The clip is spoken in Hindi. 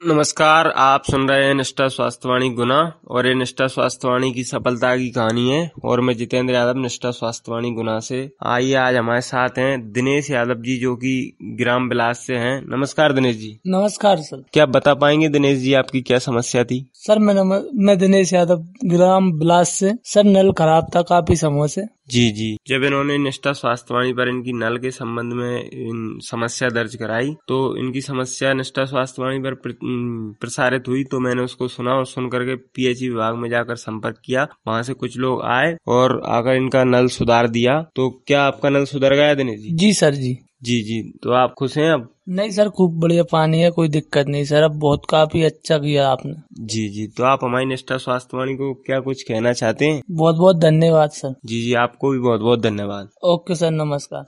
नमस्कार, आप सुन रहे हैं निष्ठा स्वास्थ्यवाणी गुना और ये निष्ठा स्वास्थ्यवाणी की सफलता की कहानी है। और मैं जितेंद्र यादव, निष्ठा स्वास्थ्यवाणी गुना से। आइए, आज हमारे साथ हैं दिनेश यादव जी, जो कि ग्राम बिलास से हैं। नमस्कार दिनेश जी। नमस्कार सर। क्या बता पाएंगे दिनेश जी, आपकी क्या समस्या थी? सर मैं दिनेश यादव, ग्राम बिलास से। सर, नल खराब था काफी समय से। जी। जब इन्होंने निष्ठा स्वास्थ्यवाणी पर इनकी नल के संबंध में समस्या दर्ज कराई, तो इनकी समस्या निष्ठा स्वास्थ्यवाणी पर प्रसारित हुई, तो मैंने उसको सुना और सुन करके पीएचई विभाग में जाकर संपर्क किया। वहां से कुछ लोग आए और आकर इनका नल सुधार दिया। तो क्या आपका नल सुधर गया दिनेश जी? जी सर जी। जी, तो आप खुश हैं अब? नहीं सर, खूब बढ़िया पानी है, कोई दिक्कत नहीं सर। अब बहुत काफी अच्छा किया आपने। जी, तो आप हमारी निष्ठा स्वास्थ्यवाणी को क्या कुछ कहना चाहते हैं? बहुत बहुत धन्यवाद सर। जी, आपको भी बहुत बहुत धन्यवाद। ओके सर, नमस्कार।